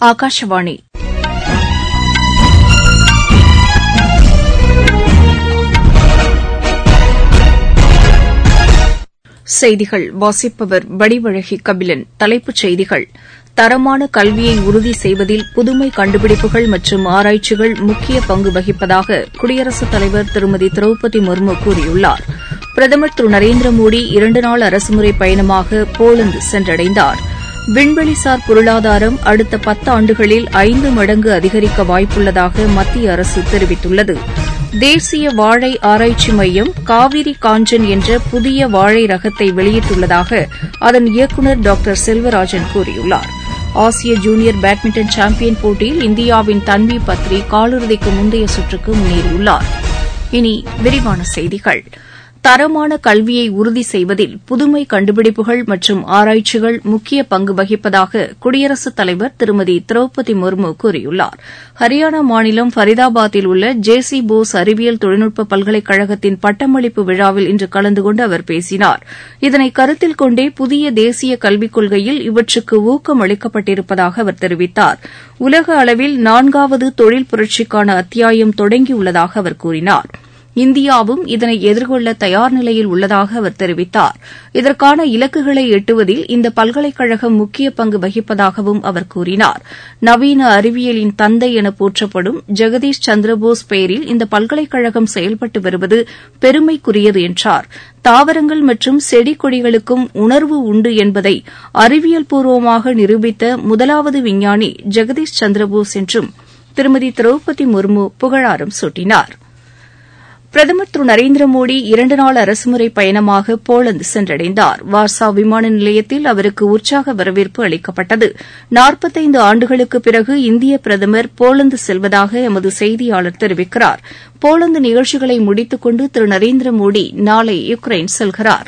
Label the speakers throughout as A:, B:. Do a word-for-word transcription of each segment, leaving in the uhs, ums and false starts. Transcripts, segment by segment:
A: ஆகாஷவாணி செய்திகள் வாசிப்பவர் வடிவழகி கபிலன். தலைப்புச் செய்திகள்: தரமான கல்வியை உறுதி செய்வதில் புதுமை கண்டுபிடிப்புகள் மற்றும் ஆராய்ச்சிகள் முக்கிய பங்கு வகிப்பதாக குடியரசுத் தலைவர் திருமதி திரௌபதி முர்மு கூறியுள்ளார். பிரதமர் திரு நரேந்திர மோடி இரண்டு நாள் அரசுமுறை பயணமாக போலந்து சென்றடைந்தார். விண்வெளிசார் பொருளாதாரம் அடுத்த பத்தாண்டுகளில் ஐந்து மடங்கு அதிகரிக்க வாய்ப்புள்ளதாக மத்திய அரசு தெரிவித்துள்ளது. தேசிய வாழை ஆராய்ச்சி மையம் காவிரி காஞ்சன் என்ற புதிய வாழை ரகத்தை வெளியிட்டுள்ளதாக அதன் இயக்குநர் டாக்டர் செல்வராஜன் கூறியுள்ளார். ஆசிய ஜூனியர் பேட்மிண்டன் சாம்பியன் போட்டியில் இந்தியாவின் தன்வி பத்ரி காலிறுதிக்கு முந்தைய சுற்றுக்கு முன்னேறியுள்ளார். இனி விரிவான செய்திகள். தரமான கல்வியை உறுதி செய்வதில் புதுமை கண்டுபிடிப்புகள் மற்றும் ஆராய்ச்சிகள் முக்கிய பங்கு வகிப்பதாக குடியரசுத் தலைவர் திருமதி திரௌபதி முர்மு கூறியுள்ளார். ஹரியானா மாநிலம் ஃபரிதாபாத்தில் உள்ள ஜே சி போஸ் அறிவியல் தொழில்நுட்ப பல்கலைக்கழகத்தின் பட்டமளிப்பு விழாவில் இன்று கலந்து கொண்டு அவர் பேசினார். இதனை கருத்தில் கொண்டே புதிய தேசிய கல்விக் கொள்கையில் இவற்றுக்கு ஊக்கம் அளிக்கப்பட்டிருப்பதாக அவர் தெரிவித்தார். உலக அளவில் நான்காவது தொழில் புரட்சிக்கான அத்தியாயம் தொடங்கியுள்ளதாக அவர் கூறினார். இந்தியாவும் இதனை எதிர்கொள்ள தயார் நிலையில் உள்ளதாக அவர் தெரிவித்தார். இதற்கான இலக்குகளை எட்டுவதில் இந்த பல்கலைக்கழகம் முக்கிய பங்கு வகிப்பதாகவும் அவர் கூறினார். நவீன அறிவியலின் தந்தை என போற்றப்படும் ஜெகதீஷ் சந்திரபோஸ் பெயரில் இந்த பல்கலைக்கழகம் செயல்பட்டு வருவது பெருமைக்குரியது என்றார். தாவரங்கள் மற்றும் செடி கொடிகளுக்கும் உணர்வு உண்டு என்பதை அறிவியல் பூர்வமாக நிரூபித்த முதலாவது விஞ்ஞானி ஜெகதீஷ் சந்திரபோஸ் என்றும் திருமதி திரௌபதி முர்மு புகழாரம் சூட்டினார். பிரதமர் திரு நரேந்திர மோடி இரண்டு நாள் அரசுமுறை பயணமாக போலந்து சென்றடைந்தார். வார்சா விமான நிலையத்தில் அவருக்கு உற்சாக வரவேற்பு அளிக்கப்பட்டது. நாற்பத்தைந்து ஆண்டுகளுக்குப் பிறகு இந்திய பிரதமர் போலந்து செல்வதாக எமது செய்தியாளர் தெரிவிக்கிறார். போலந்து நிகழ்ச்சிகளை முடித்துக் கொண்டு திரு நரேந்திர மோடி நாளை யுக்ரைன் செல்கிறார்.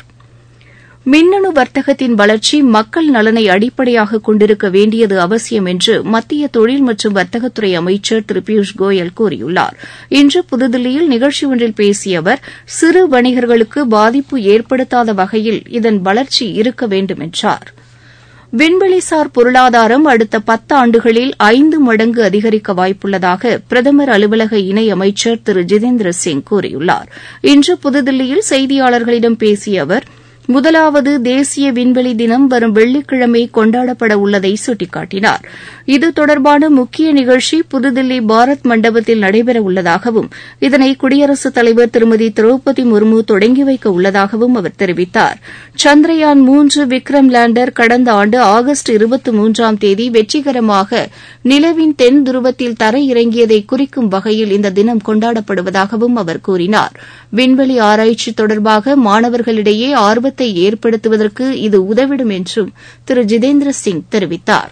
A: மின்னணு வர்த்தகத்தின் வளர்ச்சி மக்கள் நலனை அடிப்படையாக கொண்டிருக்க வேண்டியது அவசியம் என்று மத்திய தொழில் மற்றும் வர்த்தகத்துறை அமைச்சர் திரு பியூஷ் கோயல் கூறியுள்ளார். இன்று புதுதில்லியில் நிகழ்ச்சி ஒன்றில் பேசிய அவர், சிறு வணிகர்களுக்கு பாதிப்பு ஏற்படுத்தாத வகையில் இதன் வளர்ச்சி இருக்க வேண்டும் என்றார். விண்வெளிசார் பொருளாதாரம் அடுத்த பத்தாண்டுகளில் ஐந்து மடங்கு அதிகரிக்க வாய்ப்புள்ளதாக பிரதமர் அலுவலக இணையமைச்சர் திரு ஜிதேந்திர சிங் கூறியுள்ளார். இன்று புதுதில்லியில் செய்தியாளர்களிடம் பேசிய அவர், முதலாவது தேசிய விண்வெளி தினம் வரும் வெள்ளிக்கிழமை கொண்டாடப்பட உள்ளதை சுட்டிக்காட்டினார். இது தொடர்பான முக்கிய நிகழ்ச்சி புதுதில்லி பாரத் மண்டபத்தில் நடைபெற உள்ளதாகவும் இதனை குடியரசுத் தலைவர் திருமதி திரௌபதி முர்மு தொடங்கி வைக்க உள்ளதாகவும் அவர் தெரிவித்தார். சந்திரயான் மூன்று விக்ரம் லேண்டர் கடந்த ஆண்டு ஆகஸ்ட் இருபத்தி மூன்றாம் தேதி வெற்றிகரமாக நிலவின் தென் துருவத்தில் தரையிறங்கியதை குறிக்கும் வகையில் இந்த தினம் கொண்டாடப்படுவதாகவும் அவர் கூறினார். விண்வெளி ஆராய்ச்சி தொடர்பாக மாணவர்களிடையே ஆர்வத்தை ஏற்படுத்துவதற்கு இது உதவிடும் என்றும் திரு ஜிதேந்திர சிங் தெரிவித்தார்.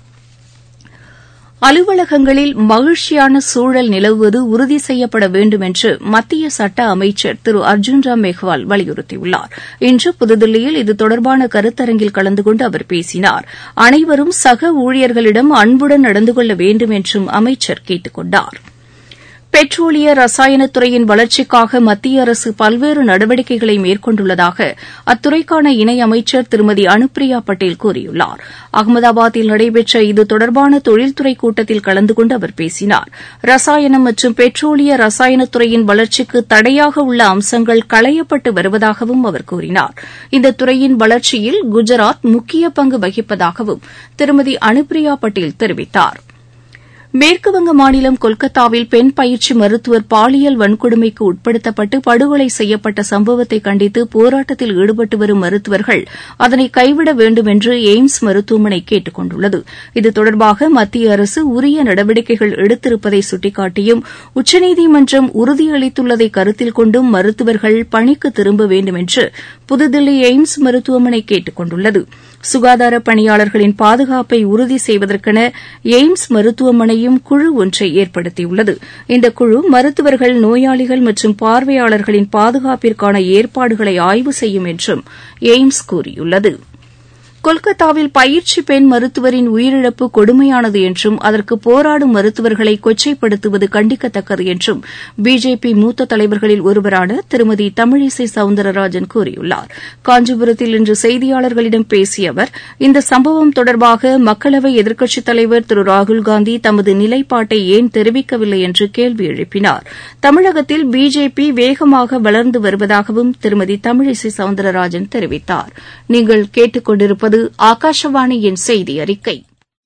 A: அலுவலகங்களில் மகிழ்ச்சியான சூழல் நிலவுவது உறுதி செய்யப்பட வேண்டும் என்று மத்திய சட்ட அமைச்சர் திரு அர்ஜுன் ராம் மெஹ்வால் வலியுறுத்தியுள்ளார். இன்று புதுதில்லியில் இது தொடர்பான கருத்தரங்கில் கலந்து கொண்டு அவர் பேசினார். அனைவரும் சக ஊழியர்களிடம் அன்புடன் நடந்து கொள்ள வேண்டும் என்றும் அமைச்சர் கேட்டுக் கொண்டார். பெட்ரோலிய ரசாயனத்துறையின் வளர்ச்சிக்காக மத்திய அரசு பல்வேறு நடவடிக்கைகளை மேற்கொண்டுள்ளதாக அத்துறைக்கான இணையமைச்சர் திருமதி அனுப்பிரியா பட்டேல் கூறியுள்ளார். அகமதாபாத்தில் நடைபெற்ற இது தொடர்பான தொழில்துறை கூட்டத்தில் கலந்து கொண்டு அவர் பேசினார். ரசாயனம் மற்றும் பெட்ரோலிய ரசாயனத்துறையின் வளர்ச்சிக்கு தடையாக உள்ள அம்சங்கள் களையப்பட்டு வருவதாகவும் அவர் கூறினார். இந்த துறையின் வளர்ச்சியில் குஜராத் முக்கிய பங்கு வகிப்பதாகவும் திருமதி அனுப்பிரியா பட்டேல் தெரிவித்தார். மேற்குவங்க மாநிலம் கொல்கத்தாவில் பெண் பயிற்சி மருத்துவர் பாலியல் வன்கொடுமைக்கு உட்படுத்தப்பட்டு படுகொலை செய்யப்பட்ட சம்பவத்தை கண்டித்து போராட்டத்தில் ஈடுபட்டு வரும் மருத்துவர்கள் அதனை கைவிட வேண்டும் என்று எய்ம்ஸ் மருத்துவமனை கேட்டுக் கொண்டுள்ளது. இது தொடர்பாக மத்திய அரசு உரிய நடவடிக்கைகள் எடுத்திருப்பதை சுட்டிக்காட்டியும் உச்சநீதிமன்றம் உறுதியளித்துள்ளதை கருத்தில் கொண்டும் மருத்துவர்கள் பணிக்கு திரும்ப வேண்டும் என்று புதுதில்லி எய்ம்ஸ் மருத்துவமனை கேட்டுக் கொண்டுள்ளது. சுகாதார பணியாளர்களின் பாதுகாப்பை உறுதி செய்வதற்கென எய்ம்ஸ் மருத்துவமனையும் குழு ஒன்றை ஏற்படுத்தியுள்ளது. இந்த குழு மருத்துவர்கள், நோயாளிகள் மற்றும் பார்வையாளர்களின் பாதுகாப்பிற்கான ஏற்பாடுகளை ஆய்வு செய்யும் என்றும் எய்ம்ஸ் கூறியுள்ளது. கொல்கத்தாவில் பயிற்சி பெண் மருத்துவரின் உயிரிழப்பு கொடுமையானது என்றும் அதற்கு போராடும் மருத்துவர்களை கொச்சைப்படுத்துவது கண்டிக்கத்தக்கது என்றும் பிஜேபி மூத்த தலைவர்களில் ஒருவரான திருமதி தமிழிசை சவுந்தரராஜன் கூறியுள்ளார். காஞ்சிபுரத்தில் இன்று செய்தியாளர்களிடம் பேசிய அவர் இந்த சம்பவம் தொடர்பாக மக்களவை எதிர்க்கட்சித் தலைவர் திரு ராகுல்காந்தி தமது நிலைப்பாட்டை ஏன் தெரிவிக்கவில்லை என்று கேள்வி எழுப்பினார். தமிழகத்தில் பிஜேபி வேகமாக வளர்ந்து வருவதாகவும் திருமதி தமிழிசை சவுந்தரராஜன் தெரிவித்தார். நீங்கள் கேட்டுக் கொண்டிருப்பது ஆகாஷவாணியின் செய்தி அறிக்கை.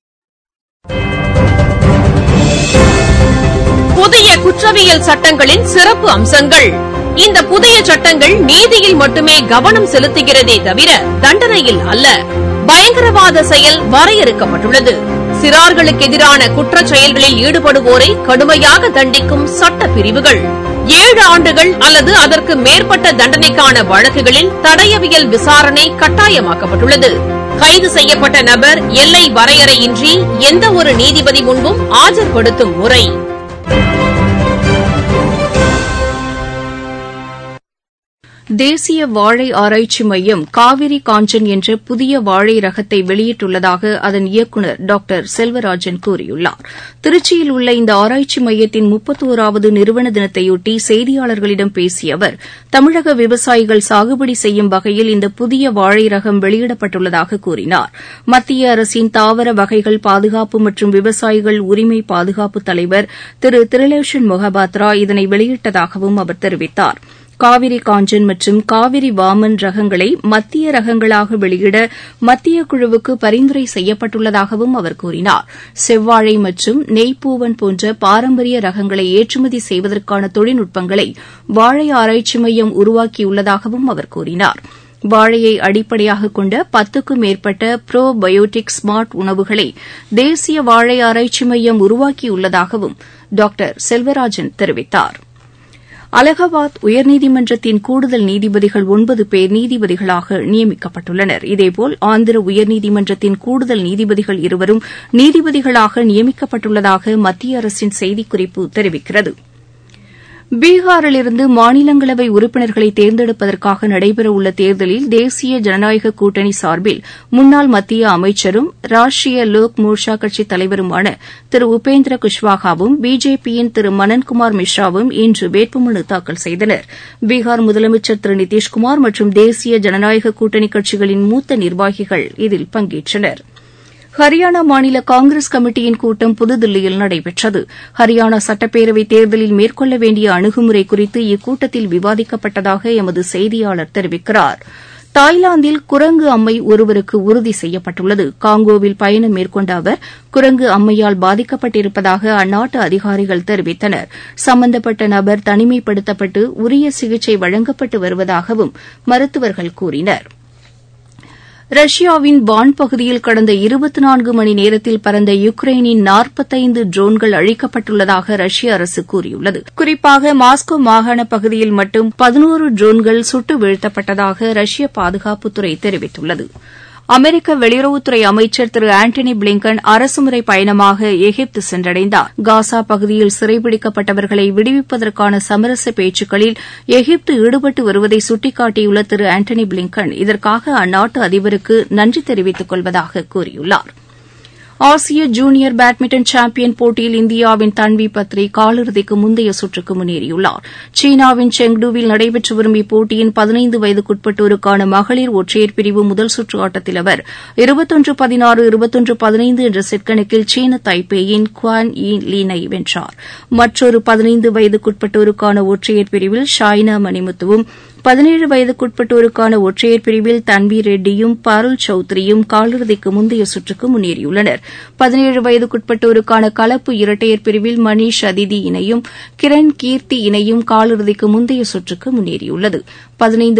B: புதிய குற்றவியல் சட்டங்களின் சிறப்பு அம்சங்கள். இந்த புதிய சட்டங்கள் நீதியில் மட்டுமே கவனம் செலுத்துகிறதே தவிர தண்டனையில் அல்ல. பயங்கரவாத செயல் வரையறுக்கப்பட்டுள்ளது. சிறார்களுக்கு எதிரான குற்றச் செயல்களில் ஈடுபடுவோரை கடுமையாக தண்டிக்கும் சட்ட பிரிவுகள். ஏழு ஆண்டுகள் அல்லது அதற்கு மேற்பட்ட தண்டனைக்கான வழக்குகளில் தடயவியல் விசாரணை கட்டாயமாக்கப்பட்டுள்ளது. கைது செய்யப்பட்ட நபர் எல்லை வரையறையின்றி எந்த ஒரு நீதிபதி முன்பும் ஆஜர்படுத்தும் முறை.
A: தேசிய வாழை ஆராய்ச்சி மையம் காவிரி காஞ்சன் என்ற புதிய வாழை ரகத்தை வெளியிட்டுள்ளதாக அதன் இயக்குநர் டாக்டர் செல்வராஜன் கூறியுள்ளார். திருச்சியில் உள்ள இந்த ஆராய்ச்சி மையத்தின் முப்பத்தோராவது நிறுவன தினத்தையொட்டி செய்தியாளர்களிடம் பேசிய அவர், தமிழக விவசாயிகள் சாகுபடி செய்யும் வகையில் இந்த புதிய வாழை ரகம் வெளியிடப்பட்டுள்ளதாக கூறினார். மத்திய அரசின் தாவர வகைகள் பாதுகாப்பு மற்றும் விவசாயிகள் உரிமை பாதுகாப்பு தலைவர் திரு திரிலேஷன் மொஹபாத்ரா இதனை வெளியிட்டதாகவும் அவர் தெரிவித்தார். காவிரி காஞ்சன் மற்றும் காவிரி வாமன் ரகங்களை மத்திய ரகங்களாக வெளியிட மத்திய குழுவுக்கு பரிந்துரை செய்யப்பட்டுள்ளதாகவும் அவர் கூறினார். செவ்வாழை மற்றும் நெய்ப்பூவன் போன்ற பாரம்பரிய ரகங்களை ஏற்றுமதி செய்வதற்கான தொழில்நுட்பங்களை வாழை ஆராய்ச்சி மையம் உருவாக்கியுள்ளதாகவும் அவர் கூறினார். வாழையை அடிப்படையாக கொண்ட பத்துக்கும் மேற்பட்ட ப்ரோ பயோட்டிக் ஸ்மார்ட் உணவுகளை தேசிய வாழை ஆராய்ச்சி மையம் உருவாக்கியுள்ளதாகவும் டாக்டர் செல்வராஜன் தெரிவித்தார். அலகாபாத் உயர்நீதிமன்றத்தின் கூடுதல் நீதிபதிகள் ஒன்பது பேர் நீதிபதிகளாக நியமிக்கப்பட்டுள்ளனர். இதேபோல் ஆந்திர உயர்நீதிமன்றத்தின் கூடுதல் நீதிபதிகள் இருவரும் நீதிபதிகளாக நியமிக்கப்பட்டுள்ளதாக மத்திய அரசின் செய்திக்குறிப்பு தெரிவிக்கிறது. பீகாரிலிருந்து மாநிலங்களவை உறுப்பினர்களை தேர்ந்தெடுப்பதற்காக நடைபெறவுள்ள தேர்தலில் தேசிய ஜனநாயக கூட்டணி சார்பில் முன்னாள் மத்திய அமைச்சரும் ராஷ்டிரிய லோக் மோர்ச்சா கட்சித் தலைவருமான திரு உபேந்திர குஷ்வாகாவும் பிஜேபியின் திரு மனன்குமார் மிஸ்ராவும் இன்று வேட்புமனு தாக்கல் செய்தனர். பீகார் முதலமைச்சர் திரு நிதிஷ்குமார் மற்றும் தேசிய ஜனநாயக கூட்டணி கட்சிகளின் மூத்த நிர்வாகிகள் இதில் பங்கேற்றனர். ஹரியானா மாநில காங்கிரஸ் கமிட்டியின் கூட்டம் புதுதில்லியில் நடைபெற்றது. ஹரியானா சட்டப்பேரவைத் தேர்தலில் மேற்கொள்ள வேண்டிய அணுகுமுறை குறித்து இக்கூட்டத்தில் விவாதிக்கப்பட்டதாக எமது செய்தியாளர் தெரிவிக்கிறார். தாய்லாந்தில் குரங்கு அம்மை ஒருவருக்கு உறுதி செய்யப்பட்டுள்ளது. காங்கோவில் பயணம் மேற்கொண்ட அவர் குரங்கு அம்மையால் பாதிக்கப்பட்டிருப்பதாக அந்நாட்டு அதிகாரிகள் தெரிவித்தனர். சம்பந்தப்பட்ட நபர் தனிமைப்படுத்தப்பட்டு உரிய சிகிச்சை வழங்கப்பட்டு வருவதாகவும் மருத்துவர்கள் கூறினர். ரஷ்யாவின் பான் பகுதியில் கடந்த இருபத்தி நான்கு மணி நேரத்தில் பறந்த யுக்ரைனின் நாற்பத்தைந்து ட்ரோன்கள் அழிக்கப்பட்டுள்ளதாக ரஷ்ய அரசு கூறியுள்ளது. குறிப்பாக மாஸ்கோ மாகாண பகுதியில் மட்டும் பதினோரு ட்ரோன்கள் சுட்டு வீழ்த்தப்பட்டதாக ரஷ்ய பாதுகாப்புத்துறை தெரிவித்துள்ளது. அமெரிக்க வெளியுறவுத்துறை அமைச்சர் திரு ஆண்டனி பிளிங்கன் அரசுமுறை பயணமாக எகிப்து சென்றடைந்தார். காசா பகுதியில் சிறைபிடிக்கப்பட்டவர்களை விடுவிப்பதற்கான சமரச பேச்சுக்களில் எகிப்து ஈடுபட்டு வருவதை சுட்டிக்காட்டியுள்ள திரு ஆண்டனி பிளிங்கன் இதற்காக அந்நாட்டு அதிபருக்கு நன்றி தெரிவித்துக் கொள்வதாக கூறியுள்ளார். ஆசிய ஜூனியர் பேட்மிண்டன் சாம்பியன் போட்டியில் இந்தியாவின் தன்வி பத்ரி காலிறுதிக்கு முந்தைய சுற்றுக்கு முன்னேறியுள்ளார். சீனாவின் செங்டுவில் நடைபெற்று வரும் இப்போட்டியின் பதினைந்து வயதுக்குட்பட்டோருக்கான மகளிர் ஒற்றையர் பிரிவு முதல் சுற்று ஆட்டத்தில் அவர் இருபத்தொன்று பதினாறு இருபத்தொன்று பதினைந்து என்ற செட் கணக்கில் சீன தைப்பேயின் குவான் யி லீனை வென்றார். மற்றொரு பதினைந்து வயதுக்குட்பட்டோருக்கான ஒற்றையர் பிரிவில் ஷாய்னா மணிமுத்துவும் பதினேழு வயதுக்குட்பட்டோருக்கான ஒற்றையர் பிரிவில் தன்வி ரெட்டியும் பாருல் சௌத்ரியும் காலிறுதிக்கு முந்தைய சுற்றுக்கு முன்னேறியுள்ளனர். பதினேழு வயதுக்குட்பட்டோருக்கான கலப்பு இரட்டையர் பிரிவில் மணீஷ் அதிதி இணையும் கிரண் கீர்த்தி இணையும் காலிறுதிக்கு முந்தைய சுற்றுக்கு முன்னேறியுள்ளது. பதினைந்து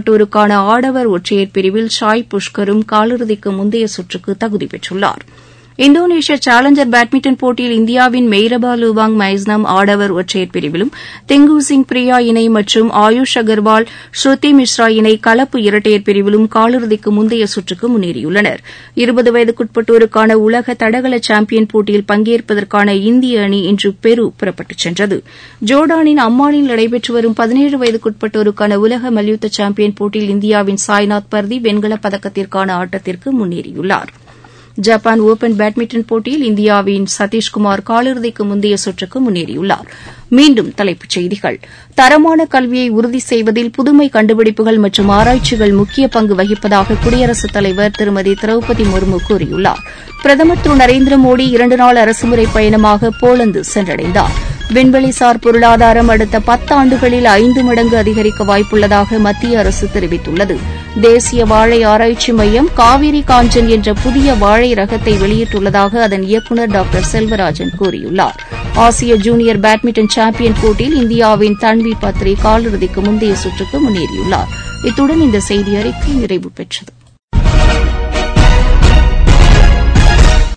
A: வயதுக்குட்பட்டோருக்கான ஆடவர் ஒற்றையர் பிரிவில் சாய் புஷ்கரும் காலிறுதிக்கு முந்தைய சுற்றுக்கு தகுதி பெற்றுள்ளார். இந்தோனேஷிய சேலஞ்சர் பேட்மிண்டன் போட்டியில் இந்தியாவின் மெய்ரபா லூவாங் மைஸ்னம் ஆடவர் ஒற்றையர் பிரிவிலும் தெங்கு சிங் பிரியா இணை மற்றும் ஆயுஷ் அகர்வால் ஸ்ருதி மிஸ்ரா இணை கலப்பு இரட்டையர் பிரிவிலும் காலிறுதிக்கு முந்தைய சுற்றுக்கு முன்னேறியுள்ளனர் இருபது வயதுக்குட்பட்டோருக்கான உலக தடகள சாம்பியன் போட்டியில் பங்கேற்பதற்கான இந்திய அணி இன்று பெரு புறப்பட்டுச் சென்றது ஜோர்டானின் அம்மானில் நடைபெற்று வரும் பதினேழு வயதுக்குட்பட்டோருக்கான உலக மல்யுத்த சாம்பியன் போட்டியில் இந்தியாவின் சாய்நாத் பர்தி வெண்கலப் பதக்கத்திற்கான ஆட்டத்திற்கு முன்னேறியுள்ளார் ஜப்பான் ஒபன் பேட்மிண்டன் போட்டியில் இந்தியாவின் சதீஷ்குமார் காலிறுதிக்கு முந்தைய சுற்றுக்கு முன்னேறியுள்ளார் மீண்டும் தலைப்புச் செய்திகள் தரமான கல்வியை உறுதி செய்வதில் புதுமை கண்டுபிடிப்புகள் மற்றும் ஆராய்ச்சிகள் முக்கிய பங்கு வகிப்பதாக குடியரசுத் தலைவர் திருமதி திரௌபதி முர்மு கூறியுள்ளார் பிரதமர் திரு நரேந்திர மோடி இரண்டு நாள் அரசுமுறை பயணமாக போலந்து சென்றடைந்தார் விண்வெளிசார் பொருளாதாரம் அடுத்த பத்தாண்டுகளில் ஐந்து மடங்கு அதிகரிக்க வாய்ப்புள்ளதாக மத்திய அரசு தெரிவித்துள்ளது தேசிய வாழை ஆராய்ச்சி மையம் காவிரி காஞ்சன் என்ற புதிய வாழை ரகத்தை வெளியிட்டுள்ளதாக அதன் இயக்குநர் டாக்டர் செல்வராஜன் கூறியுள்ளார் ஆசிய ஜூனியர் பேட்மிண்டன் சாம்பியன் போட்டியில் இந்தியாவின் தன்வி பத்ரி காலிறுதிக்கு முந்தைய சுற்றுக்கு முன்னேறியுள்ளார் இத்துடன் இந்த செய்தி அறிக்கை நிறைவு பெற்றது